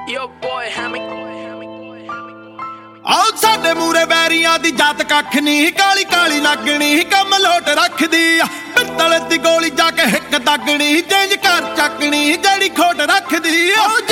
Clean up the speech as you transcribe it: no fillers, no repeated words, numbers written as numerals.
Yo boy, Hammy. ਆਓ ਸਾਡੇ ਮੂਰੇ ਵੈਰੀਆਂ ਦੀ ਜਾਤ ਕੱਖ ਨਹੀਂ, ਕਾਲੀ ਕਾਲੀ ਲੱਗਣੀ ਕੰਮ ਲੋਟ ਰੱਖਦੀ ਆ। ਪਿੱਤਲ ਦੀ ਗੋਲੀ ਜਾ ਕੇ ਹਿੱਕ ਦਾਗਣੀ, ਚੇਂਜ ਕਰ ਚੱਕਣੀ ਜਿਹੜੀ ਖੋਟ ਰੱਖਦੀ। ਆਓ